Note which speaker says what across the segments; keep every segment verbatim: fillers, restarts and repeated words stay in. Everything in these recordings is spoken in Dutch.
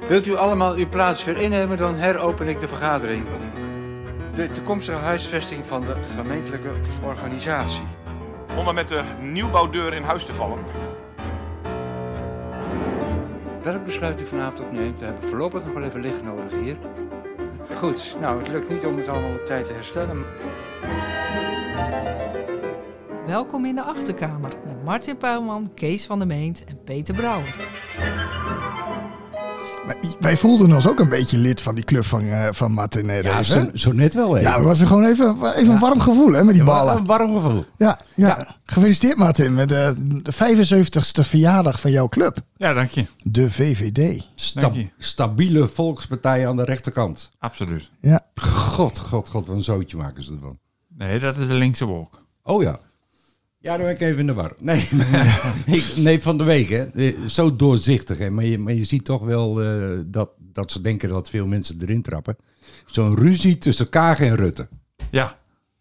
Speaker 1: Wilt u allemaal uw plaats weer innemen, dan heropen ik de vergadering. De toekomstige huisvesting van de gemeentelijke organisatie.
Speaker 2: Om er met de nieuwbouwdeur in huis te vallen.
Speaker 1: Welk besluit u vanavond ook neemt, we hebben voorlopig nog wel even licht nodig hier. Goed, nou, het lukt niet om het allemaal op tijd te herstellen.
Speaker 3: Welkom in de Achterkamer met Martin Puilman, Kees van der Meent en Peter Brouwer.
Speaker 4: Wij voelden ons ook een beetje lid van die club van, uh, van Martin. Uh,
Speaker 5: ja, zo, zo net wel even.
Speaker 4: Ja, het was er gewoon even, even ja. een warm gevoel hè, met die
Speaker 5: ja,
Speaker 4: ballen.
Speaker 5: Een warm gevoel.
Speaker 4: Ja, ja. ja. Gefeliciteerd Martin met uh, de vijfenzeventigste verjaardag van jouw club.
Speaker 2: Ja, dank je.
Speaker 4: De V V D.
Speaker 5: Sta- stabiele volkspartij aan de rechterkant.
Speaker 2: Absoluut.
Speaker 5: Ja. God, god, god, wat een zootje maken ze ervan.
Speaker 2: Nee, dat is de linkse wolk.
Speaker 5: Oh ja. Ja, dan ben ik even in de war. Nee, ik, nee van de week, hè. Zo doorzichtig, hè. Maar je, maar je ziet toch wel uh, dat, dat ze denken dat veel mensen erin trappen. Zo'n ruzie tussen Kaag en Rutte.
Speaker 2: Ja.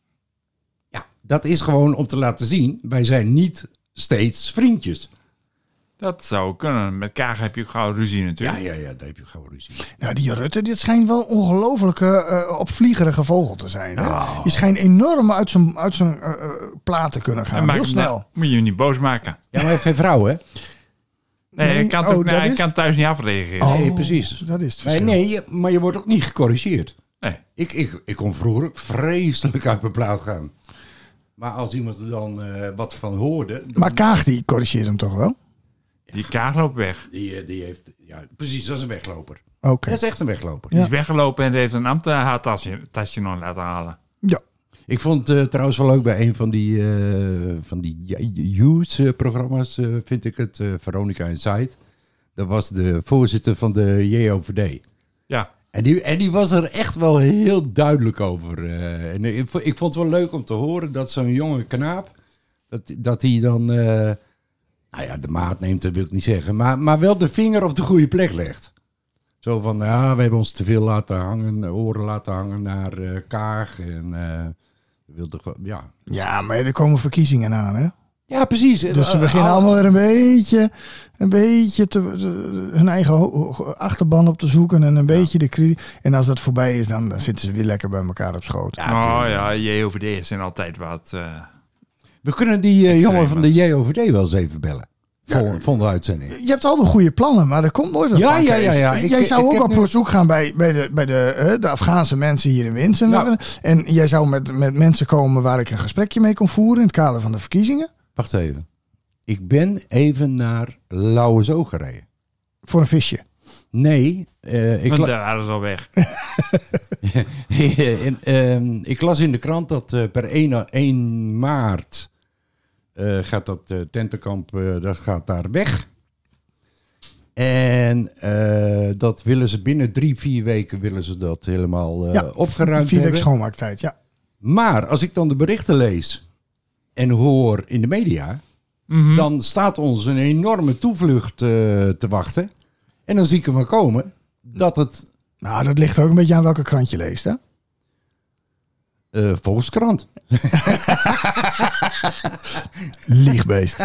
Speaker 5: Ja, dat is gewoon om te laten zien, wij zijn niet steeds vriendjes.
Speaker 2: Dat zou kunnen. Met Kaag heb je ook gauw ruzie natuurlijk.
Speaker 5: Ja, ja, ja, daar heb je gauw ruzie.
Speaker 4: Nou, die Rutte, dit schijnt wel een ongelofelijke uh, opvliegerige vogel te zijn. Hè?
Speaker 5: Oh.
Speaker 4: Die schijnt enorm uit zijn, uit zijn uh, plaat te kunnen gaan. Heel snel.
Speaker 2: Nou, moet je hem niet boos maken.
Speaker 5: Ja, maar hij heeft geen vrouw, hè?
Speaker 2: Nee,
Speaker 4: nee.
Speaker 2: ik kan,
Speaker 4: Oh,
Speaker 2: ook, nee, ik
Speaker 4: is...
Speaker 2: kan thuis niet afreageren.
Speaker 5: Oh, nee, precies.
Speaker 4: Dat is het
Speaker 5: nee, nee, maar je wordt ook niet gecorrigeerd.
Speaker 2: Nee.
Speaker 5: Ik, ik, ik kon vroeger vreselijk uit mijn plaat gaan. Maar als iemand er dan uh, wat van hoorde... Dan...
Speaker 4: Maar Kaag die corrigeert hem toch wel?
Speaker 2: Die Kaag loopt weg.
Speaker 5: Die, die heeft, ja, precies, dat is een wegloper.
Speaker 4: Oké. Okay.
Speaker 5: Dat is echt een wegloper.
Speaker 2: Die is weggelopen en heeft een ambtenaartasje tasje nog laten halen.
Speaker 4: Ja.
Speaker 5: Ik vond het uh, trouwens wel leuk bij een van die, uh, van die youth-programma's, uh, vind ik het, uh, Veronica Inside. Dat was de voorzitter van de J O V D.
Speaker 2: Ja.
Speaker 5: En die, en die was er echt wel heel duidelijk over. Uh, en ik, ik vond het wel leuk om te horen dat zo'n jonge knaap, dat, dat hij dan... Uh, Nou ja, de maat neemt, dat wil ik niet zeggen. Maar, maar wel de vinger op de goede plek legt. Zo van, ja, we hebben ons te veel laten hangen, oren laten hangen naar uh, Kaag. En uh, wilde, ja.
Speaker 4: ja, maar er komen verkiezingen aan, hè?
Speaker 5: Ja, precies.
Speaker 4: Dus ze beginnen uh, allemaal weer een beetje, een beetje te, te, hun eigen ho- achterban op te zoeken. En een ja. beetje de kritiek. En als dat voorbij is, dan, dan zitten ze weer lekker bij elkaar op schoot.
Speaker 2: Ja, oh ja, J O V D's zijn altijd wat... Uh...
Speaker 5: We kunnen die uh, jongen van de J O V D wel eens even bellen. Vol,
Speaker 4: ja,
Speaker 5: vol de uitzending.
Speaker 4: Je hebt al de goede plannen, maar er komt nooit wat
Speaker 5: ja,
Speaker 4: van.
Speaker 5: Ja, ja, ja.
Speaker 4: Jij
Speaker 5: ik,
Speaker 4: zou
Speaker 5: ik,
Speaker 4: ook
Speaker 5: ik
Speaker 4: op nu... zoek gaan bij, bij, de, bij de, uh, de Afghaanse mensen hier in Winsen. Nou. En jij zou met, met mensen komen waar ik een gesprekje mee kon voeren in het kader van de verkiezingen.
Speaker 5: Wacht even. Ik ben even naar Lauwersoog gereden.
Speaker 4: Voor een visje?
Speaker 5: Nee. Uh, ik
Speaker 2: Want
Speaker 5: la-
Speaker 2: daar waren ze al weg.
Speaker 5: en, uh, ik las in de krant dat uh, per één maart... Uh, gaat dat uh, tentenkamp uh, dat gaat daar weg. En uh, dat willen ze binnen drie, vier weken willen ze dat helemaal uh,
Speaker 4: ja,
Speaker 5: opgeruimd
Speaker 4: vier
Speaker 5: hebben.
Speaker 4: weken schoonmaaktijd, ja.
Speaker 5: Maar als ik dan de berichten lees en hoor in de media, mm-hmm. dan staat ons een enorme toevlucht uh, te wachten. En dan zie ik er maar komen dat het...
Speaker 4: Nou, dat ligt er ook een beetje aan welke krant je leest, hè?
Speaker 5: Uh, Volkskrant.
Speaker 4: Liegbeest.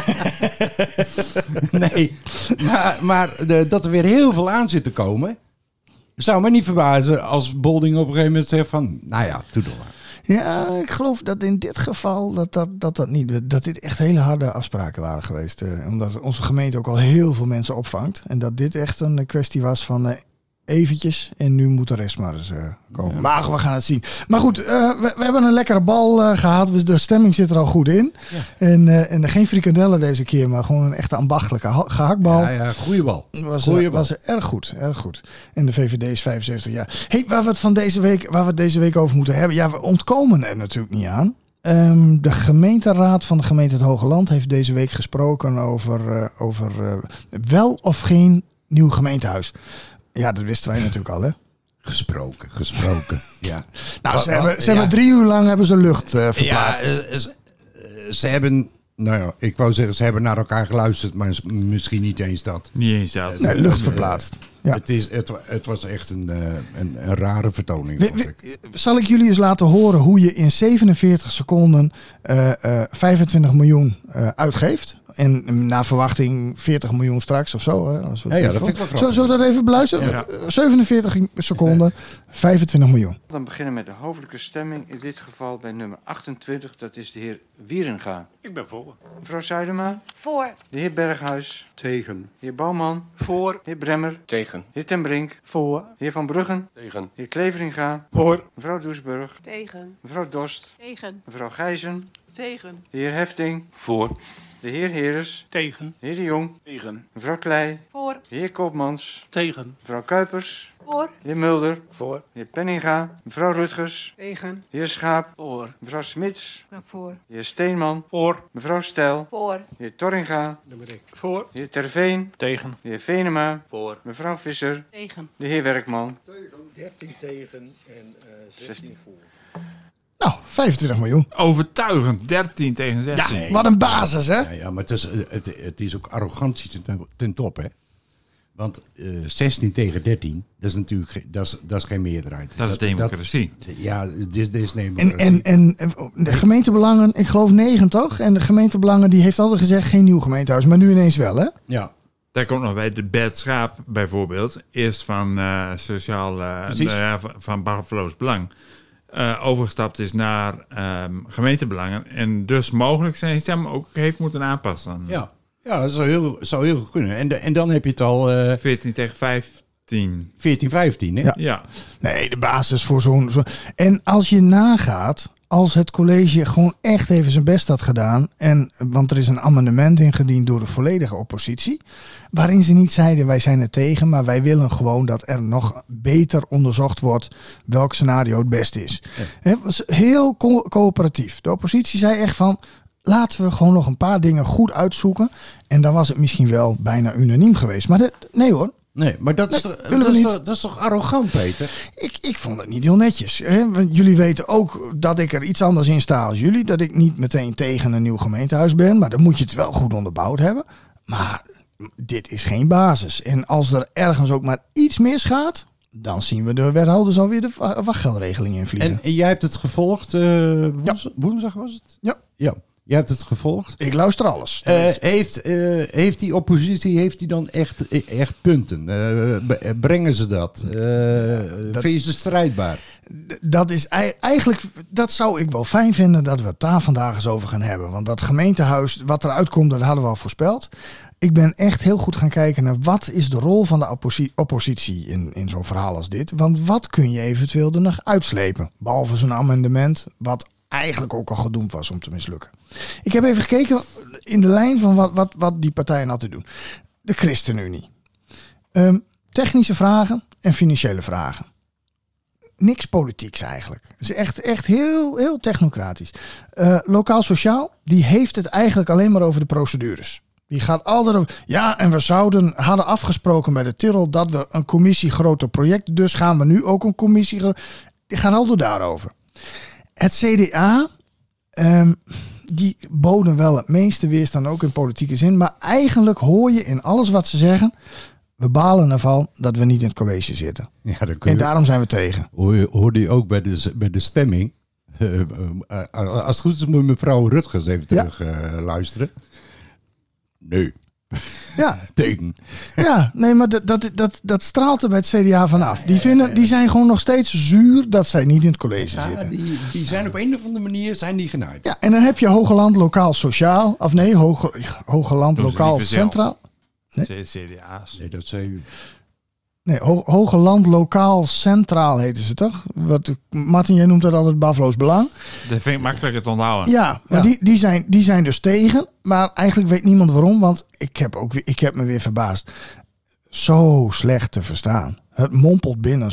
Speaker 5: Nee, maar, maar de, dat er weer heel veel aan zit te komen, zou me niet verbazen als Bolding op een gegeven moment zegt van, nou ja, doe door maar.
Speaker 4: Ja, ik geloof dat in dit geval dat dat, dat, dat niet, dat dit echt hele harde afspraken waren geweest. Uh, omdat onze gemeente ook al heel veel mensen opvangt. En dat dit echt een kwestie was van... Uh, eventjes en nu moet de rest maar eens uh, komen. Ja. Maar we gaan het zien. Maar goed, uh, we, we hebben een lekkere bal uh, gehad. Dus de stemming zit er al goed in. Ja. En, uh, en geen frikandellen deze keer, maar gewoon een echte ambachtelijke ha- gehaktbal.
Speaker 5: Ja, ja, goeie bal.
Speaker 4: Was,
Speaker 5: goeie
Speaker 4: uh,
Speaker 5: bal.
Speaker 4: was erg goed, erg goed. En de V V D is vijfenzeventig jaar. Hey, waar we het van deze week, waar we het deze week over moeten hebben. Ja, we ontkomen er natuurlijk niet aan. Um, de gemeenteraad van de gemeente Het Hogeland heeft deze week gesproken over, uh, over uh, wel of geen nieuw gemeentehuis. Ja, dat wisten wij natuurlijk al, hè?
Speaker 5: Gesproken, gesproken. Ja.
Speaker 4: Nou, ze, hebben, ze ja. hebben drie uur lang hebben ze lucht uh, verplaatst.
Speaker 5: Ja, uh, ze, uh, ze hebben, nou ja, ik wou zeggen, ze hebben naar elkaar geluisterd, maar misschien niet eens dat.
Speaker 2: Niet eens dat.
Speaker 4: Nee, lucht verplaatst. Ja.
Speaker 5: Het, is, het, wa- het was echt een, uh, een, een rare vertoning.
Speaker 4: We,
Speaker 5: vond ik.
Speaker 4: we, zal ik jullie eens laten horen hoe je in zevenenveertig seconden uh, uh, vijfentwintig miljoen uh, uitgeeft? En naar verwachting veertig miljoen straks of zo. Hè, als we
Speaker 5: Ja, ja, dat vind ik wel grappig.
Speaker 4: Zullen we dat even beluisteren?
Speaker 2: Ja.
Speaker 4: Uh, zevenenveertig seconden, vijfentwintig miljoen.
Speaker 1: Dan beginnen met de hoofdelijke stemming. In dit geval bij nummer achtentwintig. Dat is de heer Wierenga.
Speaker 6: Ik ben voor.
Speaker 1: Mevrouw Zuidema.
Speaker 7: Voor.
Speaker 1: De heer Berghuis.
Speaker 6: Tegen.
Speaker 1: De heer Bouwman.
Speaker 6: Voor.
Speaker 1: Heer Bremmer.
Speaker 6: Tegen.
Speaker 1: De heer Ten Brink.
Speaker 6: Voor.
Speaker 1: De heer Van Bruggen.
Speaker 6: Tegen.
Speaker 1: De heer Kleveringa.
Speaker 6: Voor.
Speaker 1: Mevrouw Doesburg.
Speaker 7: Tegen.
Speaker 1: Mevrouw Dost.
Speaker 7: Tegen.
Speaker 1: Mevrouw Gijzen.
Speaker 7: Tegen.
Speaker 1: De heer Hefting.
Speaker 6: Voor.
Speaker 1: De heer Heres.
Speaker 6: Tegen.
Speaker 1: De heer De Jong.
Speaker 6: Tegen.
Speaker 1: Mevrouw Klei.
Speaker 7: Voor.
Speaker 1: De heer Koopmans.
Speaker 6: Tegen.
Speaker 1: Mevrouw Kuipers.
Speaker 7: Voor.
Speaker 1: De heer Mulder.
Speaker 6: Voor.
Speaker 1: De heer Penninga. Mevrouw Rutgers.
Speaker 7: Tegen.
Speaker 1: De heer Schaap.
Speaker 6: Voor.
Speaker 1: Mevrouw Smits.
Speaker 7: Voor.
Speaker 1: De heer Steenman.
Speaker 6: Voor.
Speaker 1: Mevrouw Stel.
Speaker 7: Voor.
Speaker 1: De heer Torringa.
Speaker 6: Dat ben ik. Voor.
Speaker 1: De heer Terveen.
Speaker 6: Tegen.
Speaker 1: De heer Venema.
Speaker 6: Voor.
Speaker 1: Mevrouw Visser.
Speaker 7: Tegen.
Speaker 1: De heer Werkman.
Speaker 6: dertien tegen en uh,
Speaker 1: zestien
Speaker 6: voor.
Speaker 4: Nou, vijfentwintig miljoen.
Speaker 2: Overtuigend, dertien tegen zestien.
Speaker 4: Ja, wat een basis, hè?
Speaker 5: Ja, ja, maar het is, het, het is ook arrogantie ten, ten top, hè? Want uh, zestien tegen dertien, dat is natuurlijk ge- dat is, dat is geen meerderheid.
Speaker 2: Dat is democratie.
Speaker 5: Dat, ja, dit is, dit is
Speaker 4: En,
Speaker 5: democratie.
Speaker 4: en, en en de gemeentebelangen, ik geloof negen toch? En de gemeentebelangen die heeft altijd gezegd geen nieuw gemeentehuis, maar nu ineens wel, hè?
Speaker 5: Ja,
Speaker 2: Daar komt nog bij de Bert Schaap bijvoorbeeld. Eerst van uh, Sociaal uh,
Speaker 5: Precies.
Speaker 2: uh, van- van Bargeloos Belang. Uh, overgestapt is naar um, gemeentebelangen. En dus mogelijk zijn stem ook heeft moeten aanpassen.
Speaker 5: ja. ja dat zou heel, zou heel goed kunnen. En, de, en dan heb je het al uh,
Speaker 2: veertien tegen vijftien.
Speaker 5: veertien vijftien, hè?
Speaker 4: Ja.
Speaker 2: Ja.
Speaker 4: Nee, de basis voor zo'n... Zo. En als je nagaat, als het college gewoon echt even zijn best had gedaan, en, want er is een amendement ingediend door de volledige oppositie, waarin ze niet zeiden wij zijn er tegen, maar wij willen gewoon dat er nog beter onderzocht wordt welk scenario het beste is. Ja. Het was heel co- coöperatief. De oppositie zei echt van, laten we gewoon nog een paar dingen goed uitzoeken. En dan was het misschien wel bijna unaniem geweest. Maar de, nee hoor.
Speaker 5: Nee, maar dat,
Speaker 4: Nee,
Speaker 5: is, toch,
Speaker 4: willen
Speaker 5: dat,
Speaker 4: we
Speaker 5: is
Speaker 4: niet.
Speaker 5: toch, dat is toch arrogant, Peter?
Speaker 4: Ik, ik vond het niet heel netjes. Hè? Want jullie weten ook dat ik er iets anders in sta als jullie. Dat ik niet meteen tegen een nieuw gemeentehuis ben. Maar dan moet je het wel goed onderbouwd hebben. Maar dit is geen basis. En als er ergens ook maar iets misgaat, dan zien we de wethouders alweer de wa- wachtgeldregeling invliegen.
Speaker 5: En, en jij hebt het gevolgd, uh, woensdag, woensdag was het?
Speaker 4: Ja.
Speaker 5: Ja, jij hebt het gevolgd.
Speaker 4: Ik luister alles.
Speaker 5: Uh, heeft, uh, heeft die oppositie heeft die dan echt, echt punten? Uh, b- brengen ze dat? Uh,
Speaker 4: dat-
Speaker 5: vind je ze strijdbaar?
Speaker 4: D- Dat is ei- eigenlijk, dat zou ik wel fijn vinden dat we het daar vandaag eens over gaan hebben. Want dat gemeentehuis, wat eruit komt, dat hadden we al voorspeld. Ik ben echt heel goed gaan kijken naar wat is de rol van de opposi- oppositie in, in zo'n verhaal als dit. Want wat kun je eventueel er nog uitslepen? Behalve zo'n amendement, wat eigenlijk ook al gedoemd was om te mislukken. Ik heb even gekeken in de lijn van wat, wat, wat die partijen hadden te doen. De ChristenUnie. Um, technische vragen en financiële vragen. Niks politieks eigenlijk. Het is echt, echt heel, heel technocratisch. Uh, lokaal sociaal, die heeft het eigenlijk alleen maar over de procedures. Die gaat altijd over, ja, en we zouden, hadden afgesproken bij de Tirol dat we een commissie grote projecten, dus gaan we nu ook een commissie. gro- Die gaan altijd daarover. Het C D A, um, die boden wel het meeste weerstand ook in politieke zin, maar eigenlijk hoor je in alles wat ze zeggen, we balen ervan dat we niet in het college zitten.
Speaker 5: Ja, dan kun
Speaker 4: En
Speaker 5: je,
Speaker 4: daarom zijn we tegen.
Speaker 5: hoor je, hoorde je ook bij de, bij de stemming. Uh, uh, uh, als het goed is, moet mevrouw Rutgers even
Speaker 4: Ja.
Speaker 5: terug uh, luisteren. Nee,
Speaker 4: Ja,
Speaker 5: tegen.
Speaker 4: ja, nee, maar dat, dat, dat, dat straalt er bij het C D A vanaf. Die, vinden, die zijn gewoon nog steeds zuur dat zij niet in het college
Speaker 5: Ja,
Speaker 4: zitten.
Speaker 5: die, die zijn op een of andere manier zijn die genaaid.
Speaker 4: Ja, en dan heb je Hogeland lokaal sociaal. Of nee, Hoge, Hogeland
Speaker 2: Doen ze
Speaker 4: lokaal
Speaker 2: liever zelf.
Speaker 4: centraal.
Speaker 2: C D A's.
Speaker 5: Nee, dat zei u.
Speaker 4: Nee, Ho- Hogeland lokaal centraal heten ze toch? Wat, Martin, jij noemt dat altijd Bafloos Belang.
Speaker 2: Dat vind ik makkelijker te onthouden.
Speaker 4: Ja, maar
Speaker 5: Ja.
Speaker 4: Die, die, zijn, die zijn dus tegen. Maar eigenlijk weet niemand waarom. Want ik heb, ook weer, ik heb me weer verbaasd. Zo slecht te verstaan. Het mompelt binnen.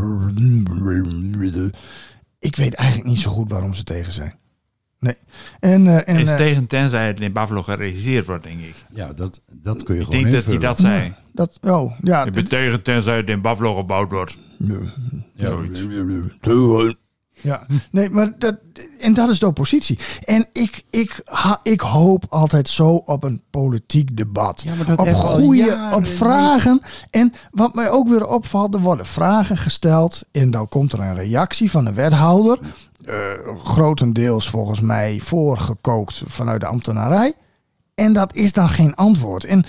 Speaker 4: Ik weet eigenlijk niet zo goed waarom ze tegen zijn. Nee. En, uh, en,
Speaker 2: is
Speaker 4: uh,
Speaker 2: tegen tenzij het in Buffalo gerealiseerd wordt, denk ik.
Speaker 5: Ja, dat, dat kun je
Speaker 2: Ik
Speaker 5: gewoon
Speaker 2: denk dat hij
Speaker 5: invullen.
Speaker 2: dat zei.
Speaker 4: dat, oh, ja.
Speaker 2: Ik ben tegen tenzij het in Buffalo gebouwd wordt.
Speaker 5: Ja.
Speaker 2: Zoiets.
Speaker 4: Ja, nee, maar dat, en dat is de oppositie. En ik, ik, ha, ik hoop altijd zo op een politiek debat.
Speaker 5: Ja, maar dat
Speaker 4: op
Speaker 5: hebben we al
Speaker 4: goede,
Speaker 5: jaren
Speaker 4: op
Speaker 5: niet.
Speaker 4: vragen. En wat mij ook weer opvalt, er worden vragen gesteld. En dan komt er een reactie van de wethouder. Uh, grotendeels volgens mij voorgekookt vanuit de ambtenarij. En dat is dan geen antwoord. En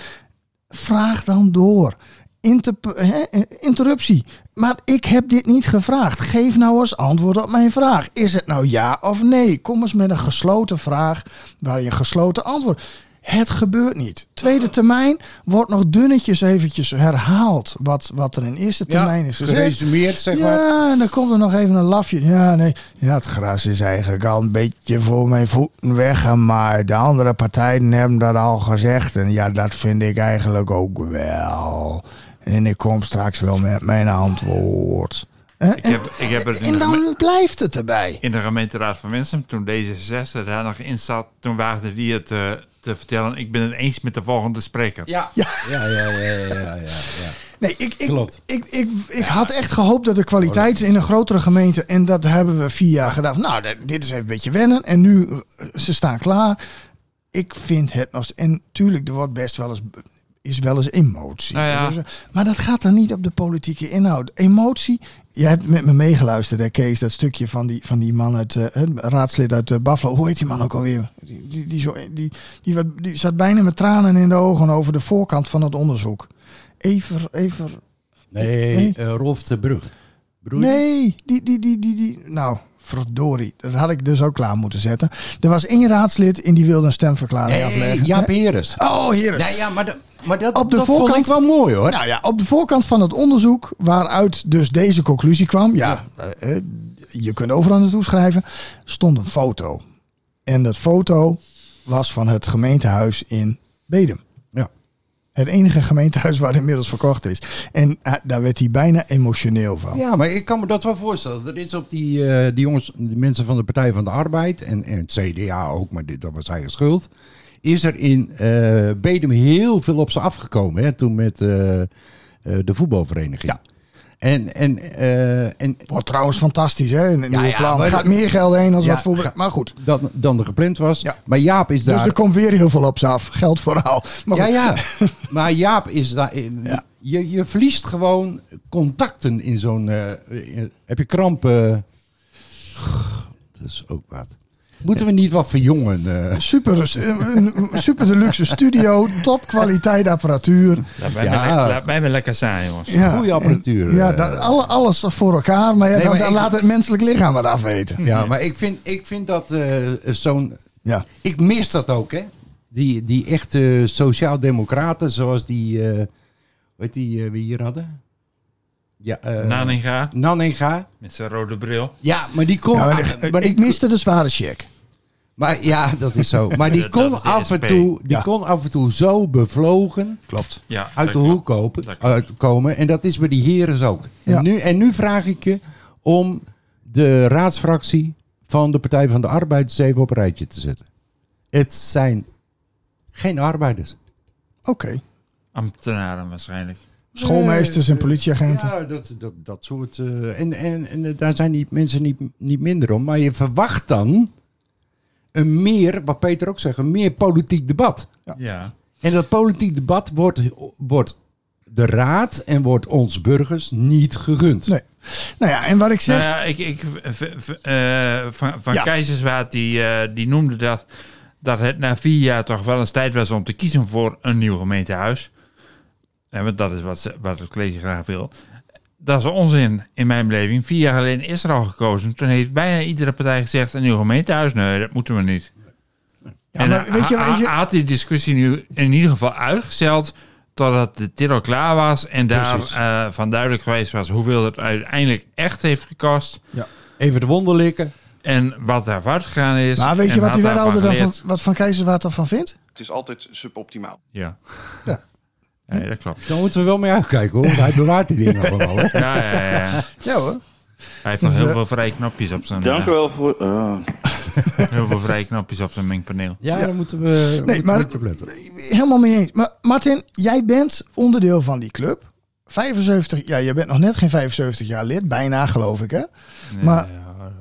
Speaker 4: vraag dan door. Inter- hè, interruptie. Maar ik heb dit niet gevraagd. Geef nou eens antwoord op mijn vraag. Is het nou ja of nee? Kom eens met een gesloten vraag waar je een gesloten antwoord. Het gebeurt niet. Tweede termijn wordt nog dunnetjes eventjes herhaald wat, wat er in eerste termijn is gezegd.
Speaker 5: Geresumeerd, zeg maar.
Speaker 4: Ja, en dan komt er nog even een lafje. Ja, nee. Ja, het gras is eigenlijk al een beetje voor mijn voeten weggemaaid. De andere partijen hebben dat al gezegd. En ja, dat vind ik eigenlijk ook wel. En ik kom straks wel met mijn antwoord. Eh,
Speaker 2: Ik heb, ik heb het in
Speaker 4: en
Speaker 2: de,
Speaker 4: dan
Speaker 2: geme-
Speaker 4: blijft het erbij.
Speaker 2: in de gemeenteraad van Winsum, toen D zesenzestig daar nog in zat, toen waagde die het uh, te vertellen. Ik ben het eens met de volgende spreker.
Speaker 5: Ja.
Speaker 4: Ja.
Speaker 5: Ja, ja, ja, ja, ja, ja, ja.
Speaker 4: Nee, ik, ik,
Speaker 5: Klopt.
Speaker 4: ik, ik, ik had echt gehoopt dat de kwaliteit in een grotere gemeente... en dat hebben we vier jaar gedaan. Nou, dat- dit is even een beetje wennen. En nu, uh, ze staan klaar. Ik vind het nog... En tuurlijk, er wordt best wel eens... is wel eens emotie.
Speaker 2: Nou ja.
Speaker 4: Dus, maar dat gaat dan niet op de politieke inhoud. Emotie... Jij hebt met me meegeluisterd, hè, Kees, dat stukje van die, van die man uit, uh, raadslid uit uh, Buffalo. Hoe heet die man ook alweer? Die, die, die, zo, die, die, wat- die zat bijna met tranen in de ogen over de voorkant van het onderzoek. Ever, Ever...
Speaker 5: Nee,
Speaker 4: Nee.
Speaker 5: uh, Rolf de Brug. Broer?
Speaker 4: Nee, die, die, die, die, die... Nou, verdorie. Dat had ik dus ook klaar moeten zetten. Er was één raadslid en die wilde een stemverklaring
Speaker 5: Nee,
Speaker 4: afleggen.
Speaker 5: Jaap
Speaker 4: Hè?
Speaker 5: Heres.
Speaker 4: Oh, Heres.
Speaker 5: Nee, ja, maar, de, maar dat,
Speaker 4: Op de
Speaker 5: dat
Speaker 4: voorkant-
Speaker 5: vond ik wel mooi, hoor.
Speaker 4: Nou ja, op de voorkant van het onderzoek, waaruit dus deze conclusie kwam, ja, eh, eh, je kunt overal naartoe schrijven, stond een foto. En dat foto was van het gemeentehuis in Bedum.
Speaker 5: Ja.
Speaker 4: Het enige gemeentehuis waar inmiddels verkocht is. En eh, daar werd hij bijna emotioneel van.
Speaker 5: Ja, maar ik kan me dat wel voorstellen. Er is op die, eh, die jongens, die mensen van de Partij van de Arbeid en, en het C D A ook, maar dit, dat was eigen schuld. Is er in uh, Bedum heel veel op ze afgekomen, hè, toen met uh, uh, de voetbalvereniging.
Speaker 4: Ja.
Speaker 5: En, en, uh, en
Speaker 4: Wordt trouwens fantastisch, hè? Een nieuwe
Speaker 5: ja,
Speaker 4: plan.
Speaker 5: maar-
Speaker 4: Er gaat meer geld heen dan
Speaker 5: Ja,
Speaker 4: wat voor.
Speaker 5: ga-
Speaker 4: Maar goed.
Speaker 5: dan, dan er gepland was.
Speaker 4: Ja.
Speaker 5: Maar Jaap is
Speaker 4: Dus
Speaker 5: daar.
Speaker 4: er komt weer heel veel op ze af. Geld vooral. Maar
Speaker 5: Ja,
Speaker 4: goed.
Speaker 5: ja. Maar Jaap is daar.
Speaker 4: Ja.
Speaker 5: Je, je verliest gewoon contacten in zo'n. Uh, in- heb je krampen? Dat is ook wat. Moeten we niet wat verjongen? Uh,
Speaker 4: Super, een super deluxe studio, top kwaliteit apparatuur.
Speaker 2: Laat mij,
Speaker 5: Ja.
Speaker 2: maar, le- laat mij maar lekker zijn, jongens.
Speaker 4: Ja,
Speaker 5: Goede apparatuur,
Speaker 4: en- Ja,
Speaker 5: eh.
Speaker 4: dat, alle, alles voor elkaar, maar ja,
Speaker 5: Nee,
Speaker 4: dan,
Speaker 5: maar
Speaker 4: dan
Speaker 5: ik-
Speaker 4: laat het menselijk lichaam het afweten.
Speaker 5: ja, maar ik vind, ik vind dat uh, zo'n.
Speaker 4: Ja.
Speaker 5: Ik mis dat ook, hè? Die, die echte sociaal-democraten, zoals die. Uh, weet die uh, wie hier hadden? Ja, uh,
Speaker 2: Naninga,
Speaker 5: Nanninga.
Speaker 2: met zijn rode bril.
Speaker 5: Ja, maar die kon.
Speaker 4: Ja, maar
Speaker 5: ah,
Speaker 4: ik-
Speaker 5: maar die-
Speaker 4: ik miste de zware check.
Speaker 5: Maar ja, dat is zo. Maar die
Speaker 2: Dat-
Speaker 5: kon,
Speaker 2: dat is de
Speaker 5: af en
Speaker 2: S P.
Speaker 5: toe, die
Speaker 4: Ja.
Speaker 5: kon af en toe zo bevlogen
Speaker 4: Klopt.
Speaker 2: Ja,
Speaker 5: uit
Speaker 2: dat
Speaker 5: de
Speaker 2: klopt.
Speaker 5: hoek kopen,
Speaker 2: Dat klopt.
Speaker 5: uitkomen. En dat is bij die heren ook.
Speaker 4: Ja.
Speaker 5: En, nu, en nu vraag ik je om de raadsfractie van de Partij van de Arbeid eens even op een rijtje te zetten. Het zijn geen arbeiders.
Speaker 4: Oké.
Speaker 2: Ambtenaren waarschijnlijk.
Speaker 4: Schoolmeesters en politieagenten.
Speaker 5: Ja, dat, dat, dat soort. Uh, en, en, en daar zijn die mensen niet, niet minder om. Maar je verwacht dan een meer, wat Peter ook zegt, een meer politiek debat.
Speaker 2: Ja.
Speaker 5: En dat politiek debat wordt, wordt de raad en wordt ons burgers niet gegund.
Speaker 4: Nee. Nou ja, en wat ik zeg...
Speaker 2: Nou ja, ik, ik, v- v- eh, van van
Speaker 4: Ja.
Speaker 2: Keizerswaard, die, eh, die noemde dat, dat het na vier jaar toch wel eens tijd was om te kiezen voor een nieuw gemeentehuis. En want dat is wat, ze, wat het college graag wil. Dat is onzin in mijn beleving. Vier jaar geleden is er al gekozen. Toen heeft bijna iedere partij gezegd een nieuw gemeentehuis. Nee, dat moeten we niet.
Speaker 4: Ja,
Speaker 2: en
Speaker 4: maar weet je,
Speaker 2: ha-
Speaker 4: weet je-
Speaker 2: ha- had die discussie nu in ieder geval uitgesteld totdat de titel klaar was en daar
Speaker 5: Precies.
Speaker 2: uh, van duidelijk geweest was hoeveel het uiteindelijk echt heeft gekost
Speaker 5: Even de wonden likken.
Speaker 2: en wat daar fout gegaan is.
Speaker 4: Maar weet je
Speaker 2: en
Speaker 4: wat die
Speaker 2: had daarvan
Speaker 4: wethouder dan van,
Speaker 2: geleerd.
Speaker 4: wat van Keizerswaard ervan vindt?
Speaker 7: Het is altijd suboptimaal.
Speaker 2: Ja.
Speaker 4: Ja.
Speaker 2: Nee, dat klopt.
Speaker 5: Daar moeten we wel mee uitkijken, hoor. Want hij bewaart die dingen gewoon. Hè.
Speaker 2: Ja, ja, ja, ja.
Speaker 4: Ja hoor.
Speaker 2: Hij heeft nog
Speaker 4: Dus,
Speaker 2: heel
Speaker 4: eh,
Speaker 2: veel vrije knopjes op zijn
Speaker 8: Dank u
Speaker 2: uh,
Speaker 8: wel voor... ah.
Speaker 2: heel veel vrije knopjes op zijn mengpaneel.
Speaker 5: Ja, daar moeten we, moeten we
Speaker 4: maar-
Speaker 5: goed op letten.
Speaker 4: Helemaal mee eens. Maar Martin, jij bent onderdeel van die club. vijfenzeventig, ja, je bent nog net geen vijfenzeventig jaar lid. Bijna, geloof ik, hè? Maar-
Speaker 2: Ja,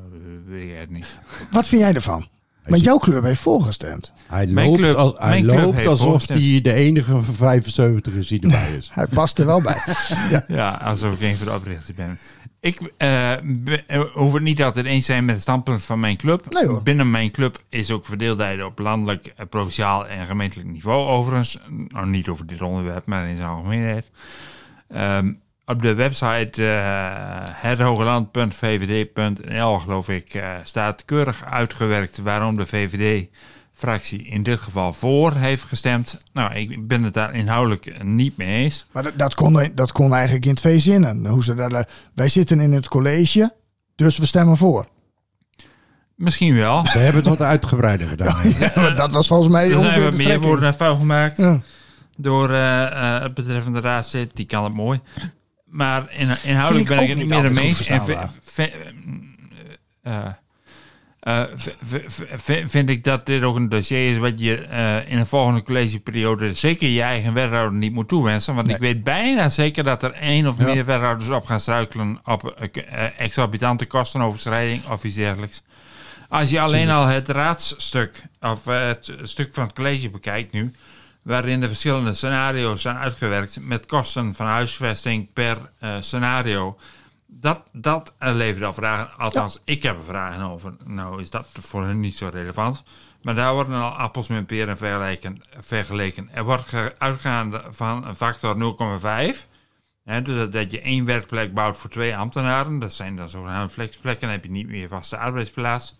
Speaker 2: weet ik het niet.
Speaker 4: Wat vind jij ervan? Maar jouw club heeft voorgestemd.
Speaker 5: Hij
Speaker 2: Mijn
Speaker 5: loopt,
Speaker 2: club-
Speaker 5: als, hij
Speaker 2: mijn club
Speaker 5: loopt
Speaker 2: heeft
Speaker 5: alsof
Speaker 2: voorgestemd.
Speaker 5: hij de enige van vijfenzeventig is die erbij is.
Speaker 4: Hij past er wel bij. Ja.
Speaker 2: Ja, alsof ik een van de oprichters ben. Ik uh, be, uh, hoef het niet altijd eens te zijn met het standpunt van mijn club.
Speaker 4: Nee, hoor.
Speaker 2: Binnen mijn club is ook verdeeldheid op landelijk, uh, provinciaal en gemeentelijk niveau overigens. Nou, niet over dit onderwerp, maar in zijn algemeenheid. Um, op de website uh, het hogeland punt v v d punt n l geloof ik uh, staat keurig uitgewerkt waarom de V V D-fractie in dit geval voor heeft gestemd. Nou, ik ben het daar inhoudelijk niet mee eens.
Speaker 4: Maar dat, dat, kon, dat kon eigenlijk in twee zinnen. Hoe ze dat, wij zitten in het college, dus we stemmen voor.
Speaker 2: Misschien wel.
Speaker 5: Ze hebben het wat uitgebreider gedaan.
Speaker 4: Ja, maar dat was volgens mij
Speaker 2: Er zijn
Speaker 4: ongeveer
Speaker 2: wat
Speaker 4: de
Speaker 2: meer
Speaker 4: strekking.
Speaker 2: woorden naar vuil gemaakt
Speaker 4: Ja.
Speaker 2: door uh, uh, het betreffende raadslid. Die kan het mooi. Maar in, inhoudelijk
Speaker 4: Vind ik
Speaker 2: ben ik
Speaker 4: ook
Speaker 2: het niet
Speaker 4: niet
Speaker 2: meer
Speaker 4: altijd
Speaker 2: ermee
Speaker 4: goed
Speaker 2: eens. En
Speaker 4: verstaanbaar.
Speaker 2: vi- vi- uh, uh, v- v- v- vind ik dat dit ook een dossier is wat je uh, in een volgende collegeperiode zeker je eigen wethouder niet moet toewensen. Want
Speaker 4: Nee.
Speaker 2: ik weet bijna zeker dat er één of
Speaker 5: Ja.
Speaker 2: meer wethouders op gaan struikelen op uh, uh, exorbitante kostenoverschrijding of iets dergelijks. Als je alleen al het raadstuk of uh, het stuk van het college bekijkt nu, waarin de verschillende scenario's zijn uitgewerkt met kosten van huisvesting per uh, scenario. Dat, dat uh, levert al vragen. Althans, ik heb er vragen over. Nou is dat voor hun niet zo relevant. Maar daar worden al appels met peren vergeleken. vergeleken. Er wordt ge- uitgegaan van een factor nul komma vijf. Hè, dus dat, dat je één werkplek bouwt voor twee ambtenaren. Dat zijn dan zogenaamde flexplekken. Dan heb je niet meer vaste arbeidsplaats.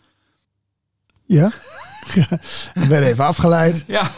Speaker 4: Ja. Ik ben even afgeleid.
Speaker 2: Ja,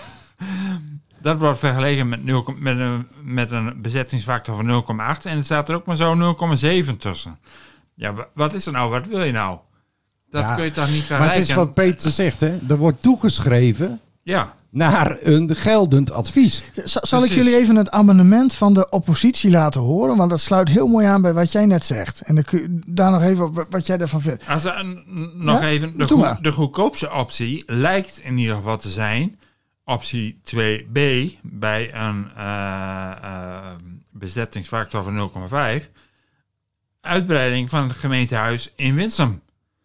Speaker 2: dat wordt vergeleken met, nul, met, een, met een bezettingsfactor van nul komma acht. En er staat er ook maar zo nul komma zeven tussen. Ja, wa- wat is er nou? Wat wil je nou? Dat
Speaker 5: Ja,
Speaker 2: kun je toch niet
Speaker 5: Maar
Speaker 2: vergelijken?
Speaker 5: het is wat Peter zegt, hè? Er wordt toegeschreven
Speaker 2: Ja,
Speaker 5: naar een geldend advies.
Speaker 4: Z- Zal ik
Speaker 2: Precies.
Speaker 4: jullie even het amendement van de oppositie laten horen? Want dat sluit heel mooi aan bij wat jij net zegt. En dan kun je daar nog even op wat jij daarvan vindt.
Speaker 2: als er een- n- nog
Speaker 4: Ja?
Speaker 2: even... De,
Speaker 4: Doe
Speaker 2: goe-
Speaker 4: maar.
Speaker 2: de goedkoopste optie lijkt in ieder geval te zijn... optie twee b bij een uh, uh, bezettingsfactor van nul komma vijf... uitbreiding van het gemeentehuis in Winsum.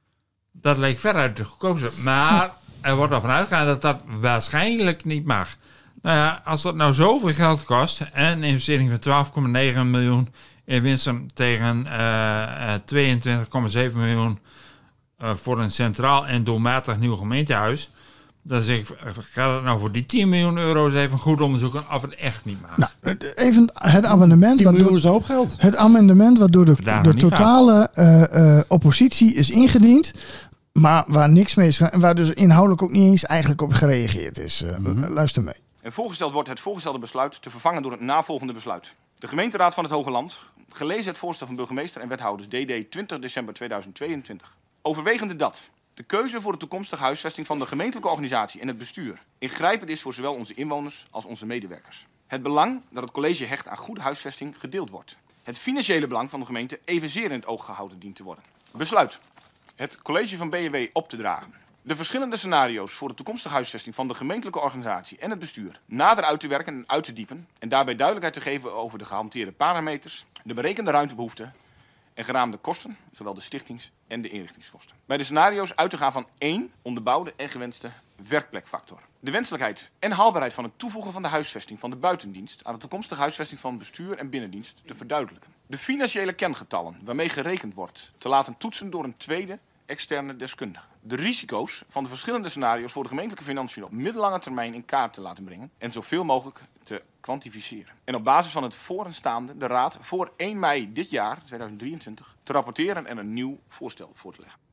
Speaker 2: Dat leek veruit de goedkoopste. Maar er wordt ervan uitgegaan dat dat waarschijnlijk niet mag. Nou ja, als dat nou zoveel geld kost... en een investering van twaalf komma negen miljoen in Winsum... tegen uh, uh, tweeëntwintig komma zeven miljoen... Uh, voor een centraal en doelmatig nieuw gemeentehuis... dan zeg ik, ga dat nou voor die tien miljoen euro's even goed onderzoeken... of het echt niet mag.
Speaker 4: Nou, even het amendement.
Speaker 5: tien
Speaker 4: Wat
Speaker 5: miljoen
Speaker 4: door,
Speaker 5: is een hoop geld.
Speaker 4: het amendement wat door de,
Speaker 2: Vandaar
Speaker 4: de
Speaker 2: nog niet
Speaker 4: totale uh, uh, oppositie is ingediend. Maar waar niks mee is. En waar dus inhoudelijk ook niet eens eigenlijk op gereageerd is. Uh,
Speaker 5: Mhm.
Speaker 4: Luister mee.
Speaker 8: En voorgesteld wordt het voorgestelde besluit te vervangen door het navolgende besluit. De gemeenteraad van het Hoge Land, gelezen het voorstel van burgemeester en wethouders D D twintig december tweeduizend tweeëntwintig. Overwegende dat de keuze voor de toekomstige huisvesting van de gemeentelijke organisatie en het bestuur ingrijpend is voor zowel onze inwoners als onze medewerkers. Het belang dat het college hecht aan goede huisvesting gedeeld wordt. Het financiële belang van de gemeente evenzeer in het oog gehouden dient te worden. Besluit. Het college van B N W op te dragen. De verschillende scenario's voor de toekomstige huisvesting van de gemeentelijke organisatie en het bestuur nader uit te werken en uit te diepen en daarbij duidelijkheid te geven over de gehanteerde parameters, de berekende ruimtebehoeften en geraamde kosten, zowel de stichtings- en de inrichtingskosten. Bij de scenario's uit te gaan van één onderbouwde en gewenste werkplekfactor. De wenselijkheid en haalbaarheid van het toevoegen van de huisvesting van de buitendienst aan de toekomstige huisvesting van bestuur en binnendienst te verduidelijken. De financiële kengetallen waarmee gerekend wordt te laten toetsen door een tweede externe deskundige. De risico's van de verschillende scenario's voor de gemeentelijke financiën op middellange termijn in kaart te laten brengen en zoveel mogelijk te kwantificeren. En op basis van het vooraanstaande de Raad voor één mei dit jaar, tweeduizend drieëntwintig, te rapporteren en een nieuw voorstel voor te leggen.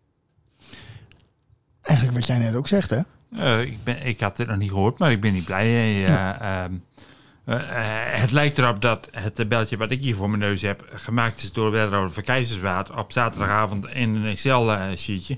Speaker 4: Eigenlijk wat jij net ook zegt, hè?
Speaker 2: Uh, ik, ben, ik had dit nog niet gehoord, maar ik ben niet blij. Uh, ja. uh, uh, uh, het lijkt erop dat het tabeltje wat ik hier voor mijn neus heb... gemaakt is door wethouder van Keizerswaard op zaterdagavond in een Excel-sheetje.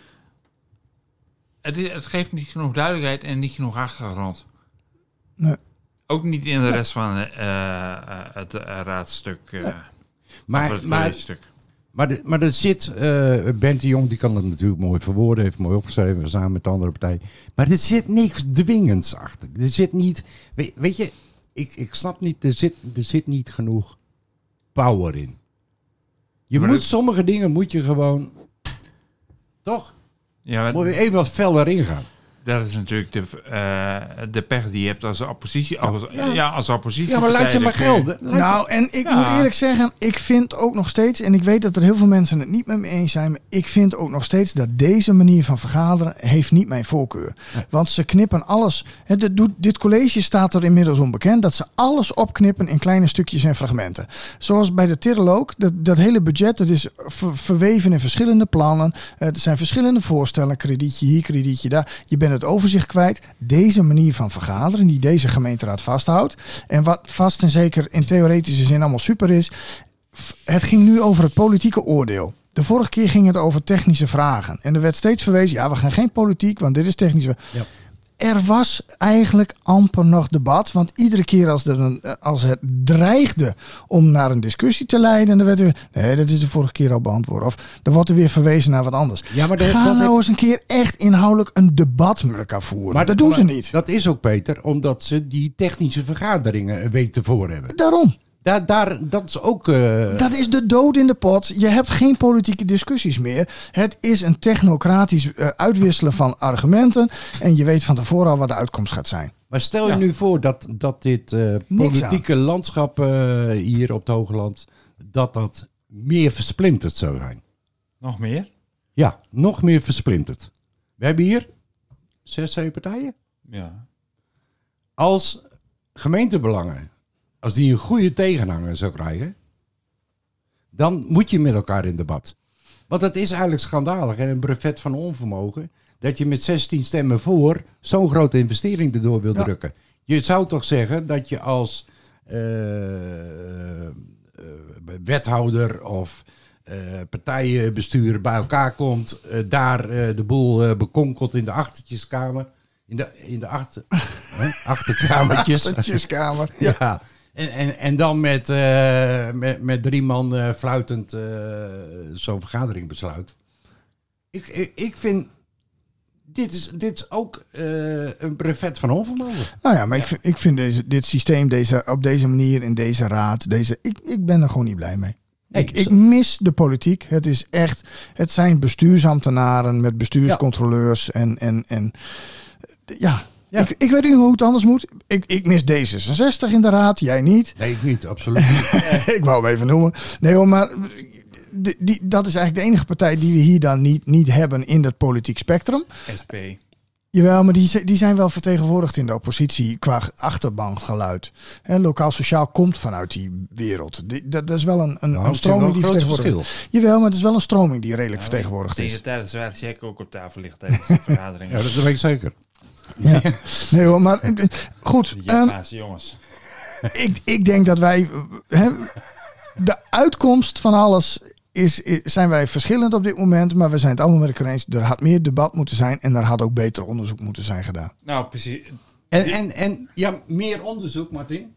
Speaker 2: Het, het geeft niet genoeg duidelijkheid en niet genoeg achtergrond.
Speaker 4: Nee.
Speaker 2: Ook niet in de rest van uh, uh, het uh, raadstuk. Uh, nee.
Speaker 5: Maar,
Speaker 2: het
Speaker 5: maar,
Speaker 2: stuk.
Speaker 5: maar, de, maar er zit... Uh, Bent de Jong die kan dat natuurlijk mooi verwoorden. Heeft mooi opgeschreven samen met de andere partij. Maar er zit niks dwingends achter. Er zit niet... Weet, weet je... Ik, ik snap niet... Er zit, er zit niet genoeg power in. Je
Speaker 2: maar
Speaker 5: moet
Speaker 2: het,
Speaker 5: sommige dingen moet je gewoon... Toch?
Speaker 2: Ja, maar
Speaker 5: Moet je even wat feller ingaan.
Speaker 2: dat is natuurlijk de, uh, de pech die je hebt als oppositie. Als, ja. ja, als oppositie.
Speaker 5: Ja, maar laat je maar gelden. Laat
Speaker 4: Nou, en ik
Speaker 2: Ja.
Speaker 4: moet eerlijk zeggen, ik vind ook nog steeds, en ik weet dat er heel veel mensen het niet met me eens zijn, maar ik vind ook nog steeds dat deze manier van vergaderen heeft niet mijn voorkeur.
Speaker 5: Nee.
Speaker 4: Want ze knippen alles. Hè, dit, doet- dit college staat er inmiddels onbekend dat ze alles opknippen in kleine stukjes en fragmenten. Zoals bij de Tirrel ook, dat, dat hele budget, dat is ver- verweven in verschillende plannen. Uh, er zijn verschillende voorstellen, kredietje hier, kredietje daar. Je bent het overzicht kwijt. Deze manier van vergaderen, die deze gemeenteraad vasthoudt. En wat vast en zeker in theoretische zin allemaal super is. f- Het ging nu over het politieke oordeel. De vorige keer ging het over technische vragen. En er werd steeds verwezen, ja, we gaan geen politiek, want dit is technische.
Speaker 5: Ja.
Speaker 4: Er was eigenlijk amper nog debat. Want iedere keer als, er een, als het dreigde om naar een discussie te leiden, dan werd er, nee, dat is de vorige keer al beantwoord. Of dan wordt er weer verwezen naar wat anders.
Speaker 5: Ja, maar de-
Speaker 4: Ga
Speaker 5: dat
Speaker 4: nou
Speaker 5: heb-
Speaker 4: eens een keer echt inhoudelijk een debat met elkaar voeren. Maar dat doen ze
Speaker 5: maar
Speaker 4: niet.
Speaker 5: Dat is ook, Peter, omdat ze die technische vergaderingen een week tevoren hebben.
Speaker 4: Daarom.
Speaker 5: Daar, daar, dat is ook... eh,
Speaker 4: Dat is de dood in de pot. Je hebt geen politieke discussies meer. Het is een technocratisch uh, uitwisselen van argumenten. En je weet van tevoren al wat de uitkomst gaat zijn.
Speaker 5: Maar stel je
Speaker 2: Ja.
Speaker 5: nu voor dat, dat dit eh,
Speaker 4: Niks
Speaker 5: politieke landschap eh, hier op het Hoogland, dat dat meer versplinterd zou zijn.
Speaker 2: Nog meer?
Speaker 5: Ja, nog meer versplinterd. We hebben hier zes, zeven partijen.
Speaker 2: Ja.
Speaker 5: Als gemeentebelangen, als die een goede tegenhanger zou krijgen, dan moet je met elkaar in debat. Want het is eigenlijk schandalig en een brevet van onvermogen dat je met zestien stemmen voor zo'n grote investering erdoor wil
Speaker 4: Ja.
Speaker 5: drukken. Je zou toch zeggen dat je als eh, eh, wethouder of eh, partijenbestuur bij elkaar komt, eh, daar eh, de boel eh, bekonkelt in de achtertjeskamer. In de, in de achter, hè, achterkamertjes.
Speaker 4: Achtertjeskamer. Ja.
Speaker 5: Ja. En, en, en dan met, eh, met, met drie man eh, fluitend eh, zo'n vergadering besluit. Ik, ik, ik vind, dit is, dit is ook eh, een brevet van onvermogen.
Speaker 4: Nou ja, maar ik vind, ik vind deze, dit systeem deze, op deze manier, in deze raad, deze, ik, ik ben er gewoon niet blij mee.
Speaker 5: Nee,
Speaker 4: ik, ik mis de politiek. Het is echt, het zijn bestuursambtenaren met bestuurscontroleurs en, en, en ja...
Speaker 5: Ja.
Speaker 4: Ik, ik weet niet hoe het anders moet. Ik, ik mis D zesenzestig in de raad, jij niet.
Speaker 5: Nee, ik niet, absoluut niet.
Speaker 4: Ik wou hem even noemen. Nee hoor, maar die, die, dat is eigenlijk de enige partij die we hier dan niet, niet hebben in dat politiek spectrum.
Speaker 2: S P.
Speaker 4: Jawel, maar die, die zijn wel vertegenwoordigd in de oppositie qua achterbankgeluid. En lokaal sociaal komt vanuit die wereld. Die, dat, dat is wel een, een,
Speaker 5: Nou,
Speaker 4: een
Speaker 5: het is wel
Speaker 4: stroming die
Speaker 5: een groot
Speaker 4: vertegenwoordigd
Speaker 5: verschil.
Speaker 4: is. Jawel, maar het is wel een stroming die redelijk vertegenwoordigd
Speaker 2: Tegen
Speaker 4: is.
Speaker 2: tijdens waar check ook op tafel ligt tijdens de vergadering.
Speaker 5: Ja, dat weet ik zeker.
Speaker 4: Ja. Nee hoor, maar eh, goed.
Speaker 2: De
Speaker 4: ehm,
Speaker 2: Javaanse jongens.
Speaker 4: ik, ik denk dat wij... eh, hè, de uitkomst van alles is, is, zijn wij verschillend op dit moment. Maar we zijn het allemaal met elkaar eens. Er had meer debat moeten zijn. En er had ook beter onderzoek moeten zijn gedaan.
Speaker 2: Nou, precies.
Speaker 5: En, en, en ja, meer onderzoek, Martin.